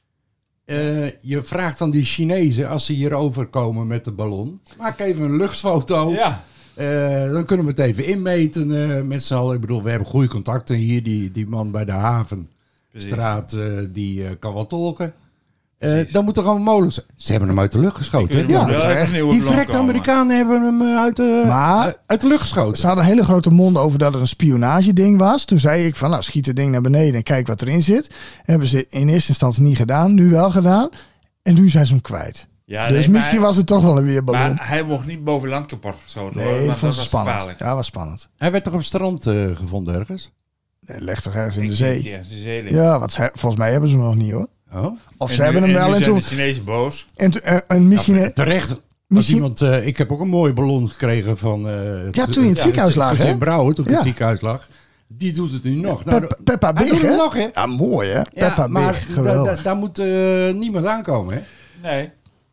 Speaker 5: Eh, je vraagt dan die Chinezen, als ze hier overkomen met de ballon, maak even een luchtfoto.
Speaker 2: Ja.
Speaker 5: Eh, dan kunnen we het even inmeten eh, met z'n allen. Ik bedoel, we hebben goede contacten hier. Die, die man bij de havenstraat, eh, die eh, kan wel tolken. Eh,
Speaker 2: Precies.
Speaker 5: dan moet er gewoon mogelijk zijn. Ze hebben hem uit de lucht geschoten. hè?
Speaker 2: Ik
Speaker 4: Ja,
Speaker 2: wil wel
Speaker 4: terecht.
Speaker 2: even een nieuwe
Speaker 5: Die
Speaker 2: ballon
Speaker 5: verrekte
Speaker 2: komen.
Speaker 5: Amerikanen hebben hem eh, uit de,
Speaker 4: Maar-
Speaker 5: uit- uit de lucht geschoten.
Speaker 4: Ze hadden hele grote monden over dat het een spionageding was. Toen zei ik van, nou, schiet het ding naar beneden en kijk wat erin zit. Hebben ze in eerste instantie niet gedaan, nu wel gedaan. En nu zijn ze hem kwijt.
Speaker 2: Ja,
Speaker 4: dus
Speaker 2: nee, maar
Speaker 4: misschien
Speaker 2: hij-
Speaker 4: was het toch wel een weerballon.
Speaker 2: Maar hij mocht niet boven land kapot geschoten worden.
Speaker 4: Nee,
Speaker 2: want
Speaker 4: dat vond
Speaker 2: dat
Speaker 4: ze
Speaker 2: was
Speaker 4: spannend.
Speaker 2: gevaarlijk.
Speaker 4: Ja, was spannend.
Speaker 5: Hij werd toch op het strand eh, gevonden ergens?
Speaker 4: Nee, leg toch ergens in
Speaker 2: Ik
Speaker 4: de
Speaker 2: zie het
Speaker 4: zee.
Speaker 2: hier, de zee liggen.
Speaker 4: Ja, want ze, volgens mij hebben ze hem nog niet hoor.
Speaker 5: Oh.
Speaker 4: Of
Speaker 2: En
Speaker 4: ze
Speaker 2: nu-
Speaker 4: hebben hem
Speaker 2: en
Speaker 4: wel
Speaker 2: nu
Speaker 4: en
Speaker 2: zijn
Speaker 4: toen...
Speaker 2: de Chinezen boos.
Speaker 4: En, toen- en, en misschien...
Speaker 5: Ja, terecht. Als
Speaker 4: misschien
Speaker 5: iemand, eh, ik heb ook een mooie ballon gekregen van... eh, het-
Speaker 4: Ja, toen je in het
Speaker 5: ja,
Speaker 4: ziekenhuis lag,
Speaker 5: gezin
Speaker 4: hè?
Speaker 5: Brouwer, toen ik in
Speaker 4: Ja.
Speaker 5: het ziekenhuis lag. Die doet het nu nog. Nou,
Speaker 4: Pe- Peppa
Speaker 5: hij
Speaker 4: Big,
Speaker 5: doet het
Speaker 4: hè?
Speaker 5: nog, hè?
Speaker 4: Ja, mooi hè?
Speaker 5: Ja,
Speaker 4: Peppa
Speaker 5: maar
Speaker 4: Big,
Speaker 5: da-
Speaker 4: geweldig.
Speaker 5: da- daar moet eh, niemand aankomen, hè?
Speaker 2: Nee.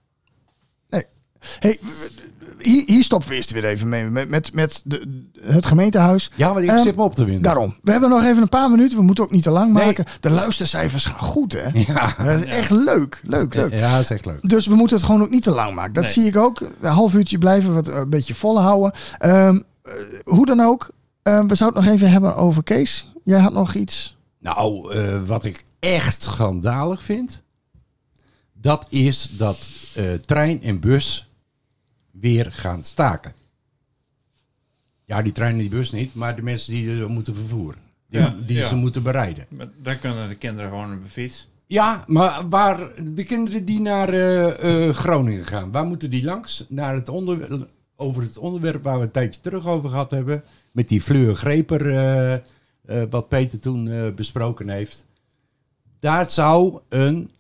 Speaker 4: Hey, hier, hier stoppen we eerst weer even mee met, met, met de, het gemeentehuis.
Speaker 5: Ja, maar ik
Speaker 4: Ehm,
Speaker 5: zit me op te winden.
Speaker 4: Daarom. We hebben nog even een paar minuten. We moeten ook niet te lang
Speaker 5: Nee.
Speaker 4: maken. De luistercijfers gaan goed, hè?
Speaker 5: Ja.
Speaker 4: Dat is echt leuk. Leuk, leuk.
Speaker 5: Ja, dat is echt leuk.
Speaker 4: Dus we moeten het gewoon ook niet te lang maken. Dat
Speaker 2: Nee.
Speaker 4: zie ik ook. Een half uurtje blijven we het een beetje volhouden. Ehm, eh, hoe dan ook. ehm, we zouden het nog even hebben over Kees. Jij had nog iets.
Speaker 5: Nou, eh, wat ik echt schandalig vind... dat is dat eh, trein en bus weer gaan staken. Ja, die trein en die bus niet, maar de mensen die ze moeten vervoeren. Die,
Speaker 2: Ja,
Speaker 5: die
Speaker 2: ja.
Speaker 5: ze moeten bereiden.
Speaker 2: Maar dan kunnen de kinderen gewoon op de fiets.
Speaker 5: Ja, maar waar de kinderen die naar uh, uh, Groningen gaan, waar moeten die langs? Naar het onder, over het onderwerp waar we een tijdje terug over gehad hebben. Met die Fleur Greper, uh, uh, wat Peter toen uh, besproken heeft. Daar zou een,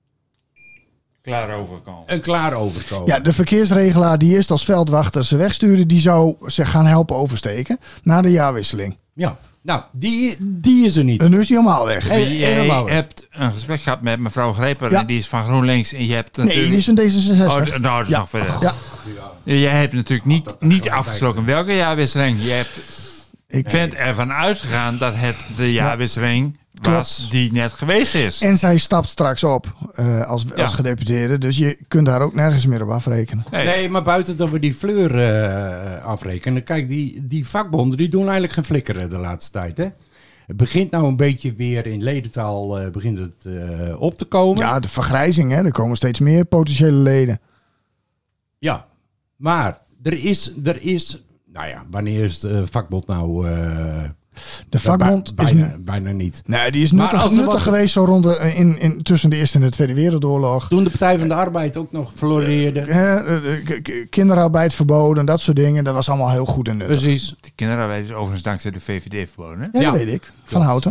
Speaker 2: Klaar overkomen.
Speaker 5: een klaar overkomen.
Speaker 4: Ja, de verkeersregelaar die eerst als veldwachter ze wegstuurde, die zou ze gaan helpen oversteken na de jaarwisseling.
Speaker 5: Ja. Nou, die, die is er niet.
Speaker 4: En nu is die helemaal weg.
Speaker 5: Hey,
Speaker 2: Jij
Speaker 5: helemaal weg.
Speaker 2: hebt een gesprek gehad met mevrouw Greper.
Speaker 4: Ja.
Speaker 2: En die is van GroenLinks. En je hebt natuurlijk...
Speaker 4: Nee, die is een D zesenzestig.
Speaker 2: Oh, d- nou, dat is
Speaker 4: Ja.
Speaker 2: nog verder.
Speaker 4: Ja,
Speaker 2: Jij hebt natuurlijk niet, niet afgesproken welke jaarwisseling. Je hebt
Speaker 4: ik,
Speaker 2: bent ervan uitgegaan dat het de jaarwisseling was
Speaker 4: Klopt.
Speaker 2: die net geweest is.
Speaker 4: en zij stapt straks op uh, als,
Speaker 2: Ja.
Speaker 4: als gedeputeerde. Dus je kunt daar ook nergens meer op afrekenen.
Speaker 2: Nee.
Speaker 5: Nee, maar buiten dat we die Fleur uh, afrekenen. Kijk, die, die vakbonden die doen eigenlijk geen flikkeren de laatste tijd. Hè? Het begint nou een beetje weer in ledentaal uh, begint het uh, op te komen.
Speaker 4: Ja, de vergrijzing, hè. Er komen steeds meer potentiële leden.
Speaker 5: Ja, maar er is, er is, nou ja, wanneer is de vakbond nou... Uh,
Speaker 4: De vakbond
Speaker 5: bij-
Speaker 4: is...
Speaker 5: bijna, bijna niet.
Speaker 4: Nee, die is
Speaker 5: Maar
Speaker 4: nuttig,
Speaker 5: als er
Speaker 4: nuttig
Speaker 5: wat-
Speaker 4: geweest zo rond de, in, in, tussen de Eerste en de Tweede Wereldoorlog.
Speaker 5: Toen de Partij van de Arbeid ook nog floreerde.
Speaker 4: Eh, eh, k- k- kinderarbeid verboden, dat soort dingen. Dat was allemaal heel goed en nuttig.
Speaker 5: Precies.
Speaker 2: De kinderarbeid is overigens dankzij de V V D verboden. Hè?
Speaker 4: Ja, dat
Speaker 5: Ja.
Speaker 4: weet ik. Van Houten.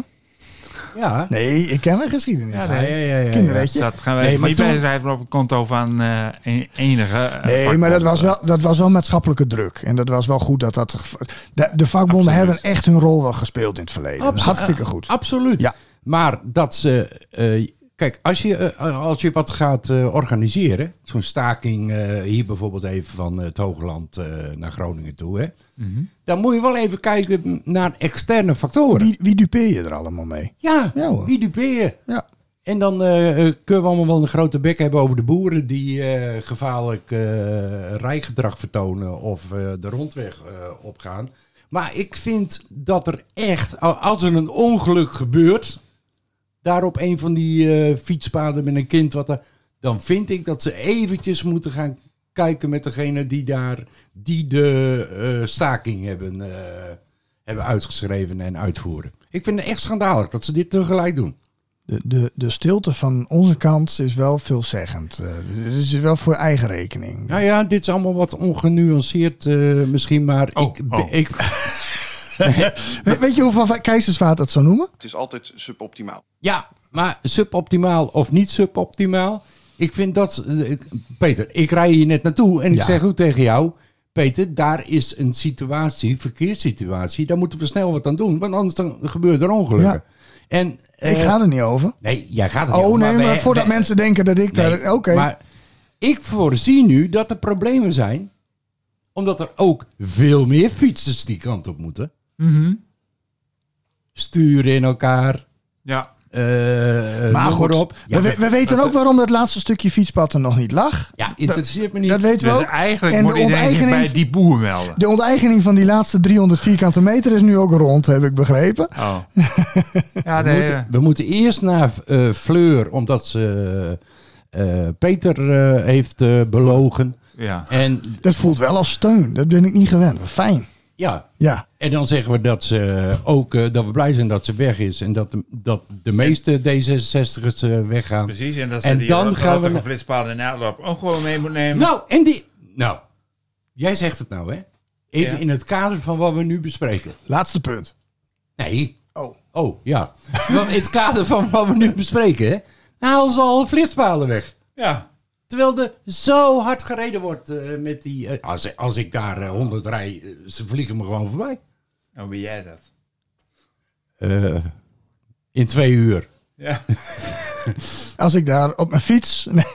Speaker 5: Ja.
Speaker 4: Nee, ik ken mijn geschiedenis.
Speaker 2: Ja,
Speaker 5: Ja, ja, ja, ja.
Speaker 4: Kinderwetje.
Speaker 2: Dat gaan wij
Speaker 5: Nee, maar
Speaker 2: niet
Speaker 5: toen-
Speaker 2: bijschrijven op een konto van eh, een- enige. eh,
Speaker 4: Nee, maar dat was,
Speaker 2: vakbond.
Speaker 4: wel, dat was wel maatschappelijke druk. En dat was wel goed dat dat... gev- De, de vakbonden
Speaker 2: Absoluut.
Speaker 4: hebben echt hun rol wel gespeeld in het verleden.
Speaker 5: Abso-
Speaker 4: Hartstikke goed.
Speaker 5: Absoluut.
Speaker 4: Ja.
Speaker 5: Maar dat ze... eh, kijk, als je, eh, als je wat gaat eh, organiseren... Zo'n staking eh, hier bijvoorbeeld even van het Hoogland eh, naar Groningen toe... Hè,
Speaker 2: Mhm.
Speaker 5: dan moet je wel even kijken naar externe factoren.
Speaker 4: Wie, wie dupeer je er allemaal mee?
Speaker 5: Ja,
Speaker 4: Ja, hoor.
Speaker 5: wie dupeer je?
Speaker 4: Ja.
Speaker 5: En dan eh, eh, kunnen we allemaal wel een grote bek hebben over de boeren... die eh, gevaarlijk eh, rijgedrag vertonen of eh, de rondweg eh, opgaan. Maar ik vind dat er echt, als er een ongeluk gebeurt... daar op een van die eh, fietspaden met een kind... wat er, dan vind ik dat ze eventjes moeten gaan kijken met degene die daar... die de uh, staking hebben, uh, hebben uitgeschreven en uitvoeren. Ik vind het echt schandalig dat ze dit tegelijk doen.
Speaker 4: De, de, de stilte van onze kant is wel veelzeggend. Uh, het is wel voor eigen rekening.
Speaker 5: Nou ja, dit is allemaal wat ongenuanceerd uh, misschien, maar
Speaker 2: Oh,
Speaker 5: ik...
Speaker 2: oh.
Speaker 5: ik
Speaker 4: We, weet je hoeveel Keizersvaart dat zo noemen?
Speaker 7: Het is altijd suboptimaal.
Speaker 5: ja, maar suboptimaal of niet suboptimaal... Ik vind dat... uh, Peter, ik rij hier net naartoe en ik
Speaker 4: Ja.
Speaker 5: zeg goed tegen jou... Peter, daar is een situatie, verkeerssituatie... daar moeten we snel wat aan doen, want anders dan gebeuren er ongelukken.
Speaker 4: Ja.
Speaker 5: En, uh,
Speaker 4: Ik ga er niet over.
Speaker 5: Nee, jij gaat er niet
Speaker 4: Oh
Speaker 5: over,
Speaker 4: nee, maar
Speaker 5: wij-
Speaker 4: voordat
Speaker 5: wij-
Speaker 4: mensen denken dat ik
Speaker 5: Nee,
Speaker 4: daar... Oké.
Speaker 5: Maar ik voorzie nu dat er problemen zijn... omdat er ook veel meer fietsers die kant op moeten.
Speaker 2: Mhm.
Speaker 5: Sturen in elkaar...
Speaker 2: Ja.
Speaker 5: Uh,
Speaker 4: Maar
Speaker 5: noem
Speaker 4: goed,
Speaker 5: op.
Speaker 4: we, we- we weten ook waarom dat laatste stukje fietspad er nog niet lag.
Speaker 5: Ja, interesseert me niet.
Speaker 4: Dat weten we
Speaker 2: Dus
Speaker 4: ook.
Speaker 2: eigenlijk
Speaker 4: En
Speaker 2: moet
Speaker 4: de
Speaker 2: iedereen zich
Speaker 4: onteigening-
Speaker 2: bij die boer melden.
Speaker 4: De onteigening van die laatste driehonderd vierkante meter is nu ook rond, heb ik begrepen.
Speaker 2: Oh. Ja,
Speaker 5: we,
Speaker 2: nee,
Speaker 5: moeten, we moeten eerst naar uh, Fleur, omdat ze uh, Peter uh, heeft uh, belogen.
Speaker 2: ja.
Speaker 5: En
Speaker 4: Dat voelt wel als steun. Dat ben ik niet gewend. Fijn.
Speaker 5: ja,
Speaker 4: Ja.
Speaker 5: en dan zeggen we dat ze ook uh, dat we blij zijn dat ze weg is en dat de, dat de meeste D zesenzestigers uh, weggaan.
Speaker 2: Precies, en dat ze
Speaker 5: En
Speaker 2: die
Speaker 5: dan gaan we
Speaker 2: de
Speaker 5: na-
Speaker 2: flitspaden in Nederland ook gewoon mee moet nemen.
Speaker 5: Nou, en die. Nou, jij zegt het nou, hè? Even
Speaker 2: Ja.
Speaker 5: in het kader van wat we nu bespreken.
Speaker 4: Laatste punt.
Speaker 5: Nee.
Speaker 4: Oh.
Speaker 5: Oh, ja. Want in het kader van wat we nu bespreken, hè? Halen ze al flitspalen weg.
Speaker 2: Ja.
Speaker 5: Terwijl er zo hard gereden wordt uh, met die... Uh, als, als ik daar uh, honderd rij, uh, ze vliegen me gewoon voorbij.
Speaker 2: Hoe ben jij dat?
Speaker 5: Uh, in twee uur.
Speaker 2: Ja.
Speaker 4: Als ik daar op mijn fiets... Nee.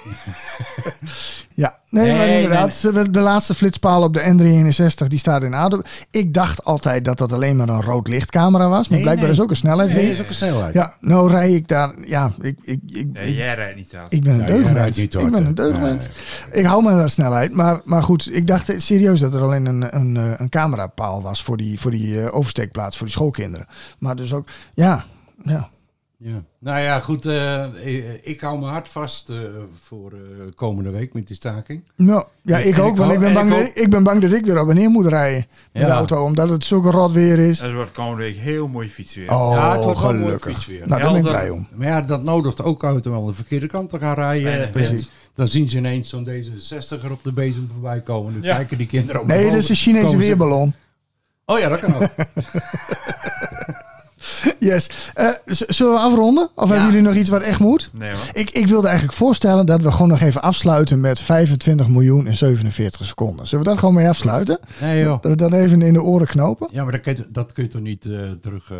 Speaker 4: ja, nee,
Speaker 5: Nee,
Speaker 4: maar
Speaker 5: nee,
Speaker 4: inderdaad. De laatste flitspaal op de N driehonderdeenenzestig, die staat in Adem. Ik dacht altijd dat dat alleen maar een rood lichtcamera was. Maar
Speaker 5: Nee,
Speaker 4: blijkbaar
Speaker 5: nee.
Speaker 4: is ook een snelheidsding.
Speaker 5: Nee, is ook een snelheid.
Speaker 4: Ja, nou rij ik daar... Ja, ik, ik, ik,
Speaker 2: Nee,
Speaker 4: ik,
Speaker 2: jij rijdt niet trouwens.
Speaker 4: ik ben een
Speaker 5: Nee, jij
Speaker 4: deugdmens.
Speaker 5: rijdt niet hard,
Speaker 4: Ik ben
Speaker 5: hè?
Speaker 4: een deugdmens.
Speaker 5: Nee.
Speaker 4: Ik hou me aan snelheid. Maar, maar goed, ik dacht serieus dat er alleen een, een, een camerapaal was voor die, voor die uh, oversteekplaats voor die schoolkinderen. Maar dus ook... Ja, ja.
Speaker 5: Ja. Nou ja, goed. Uh, ik hou mijn hart vast uh, voor uh, komende week met die staking.
Speaker 4: Nou, ja, ik
Speaker 5: en
Speaker 4: ook.
Speaker 5: ik
Speaker 4: Want
Speaker 5: hoop,
Speaker 4: ik, ben bang
Speaker 5: ik,
Speaker 4: dat ik, ik ben bang dat ik weer op en neer moet rijden met
Speaker 5: ja.
Speaker 4: de auto. Omdat het zulke rot weer is.
Speaker 2: Dat wordt komende week heel mooi fietsweer.
Speaker 4: Oh,
Speaker 5: ja, het wordt wel mooi
Speaker 4: gelukkig.
Speaker 5: fietsweer.
Speaker 4: Nou, daar ben ik
Speaker 2: Helder.
Speaker 4: blij om.
Speaker 5: Maar ja, dat nodigt ook uit om aan de verkeerde kant te gaan rijden.
Speaker 2: Nee,
Speaker 4: precies.
Speaker 5: Dan zien ze ineens zo'n D zesenzestiger op de bezem voorbij komen. Dan
Speaker 2: Ja.
Speaker 5: kijken die kinderen op
Speaker 4: Nee, dat is een Chinese weerballon.
Speaker 5: Oh ja, dat kan ook.
Speaker 4: Yes. Uh, z- zullen we afronden? Of
Speaker 5: Ja.
Speaker 4: hebben jullie nog iets wat echt moet?
Speaker 2: Nee hoor.
Speaker 4: Ik, ik wilde eigenlijk voorstellen dat we gewoon nog even afsluiten met vijfentwintig miljoen en zevenenveertig seconden. Zullen we daar gewoon mee afsluiten?
Speaker 5: Nee joh.
Speaker 4: Dat we dat even in de oren knopen?
Speaker 5: Ja, maar dat kun je, dat kun je toch niet uh, terug... Uh...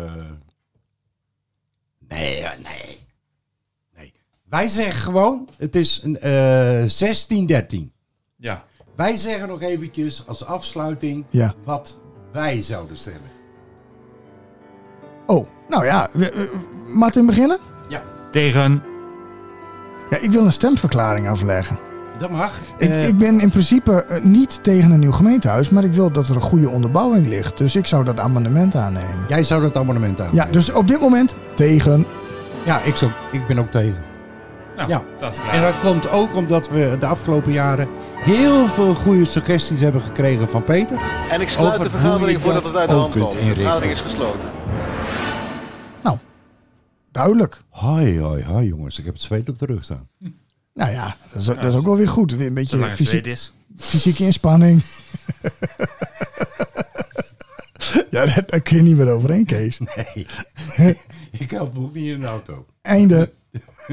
Speaker 5: Nee, ja, nee. nee. Wij zeggen gewoon, het is een, uh, zestien dertien.
Speaker 2: Ja.
Speaker 5: Wij zeggen nog eventjes als afsluiting
Speaker 4: Ja.
Speaker 5: wat wij zouden stemmen.
Speaker 4: Oh, nou ja. We, we, Martin beginnen?
Speaker 2: Tegen.
Speaker 4: Ja, ik wil een stemverklaring afleggen.
Speaker 5: Dat mag.
Speaker 4: Ik,
Speaker 5: Uh,
Speaker 4: ik ben in principe uh, niet tegen een nieuw gemeentehuis, maar ik wil dat er een goede onderbouwing ligt. Dus ik zou dat amendement aannemen.
Speaker 5: Jij zou dat abonnement aan.
Speaker 4: Ja, dus op dit moment tegen.
Speaker 5: Ja, ik, zou, ik ben ook tegen.
Speaker 2: Nou,
Speaker 5: Ja.
Speaker 2: dat is klaar.
Speaker 5: En dat komt ook omdat we de afgelopen jaren heel veel goede suggesties hebben gekregen van Peter.
Speaker 6: En ik sluit
Speaker 5: Over
Speaker 6: de vergadering
Speaker 5: hoe je
Speaker 6: voordat
Speaker 5: dat
Speaker 6: het uit de
Speaker 5: ook
Speaker 6: hand
Speaker 5: kunt
Speaker 6: loopt. De
Speaker 5: inrichten.
Speaker 6: vergadering is gesloten.
Speaker 4: Duidelijk.
Speaker 5: Hoi, hoi, hoi jongens. Ik heb het zweet op de rug staan.
Speaker 4: Nou ja, dat is, dat is ook wel weer goed. Weer een beetje
Speaker 2: Zolang het
Speaker 4: fysiek,
Speaker 2: tweede is.
Speaker 4: fysieke inspanning. Ja, daar, daar kun je niet meer overheen, Kees.
Speaker 5: Nee. Ik help me ook niet in de auto.
Speaker 4: Einde.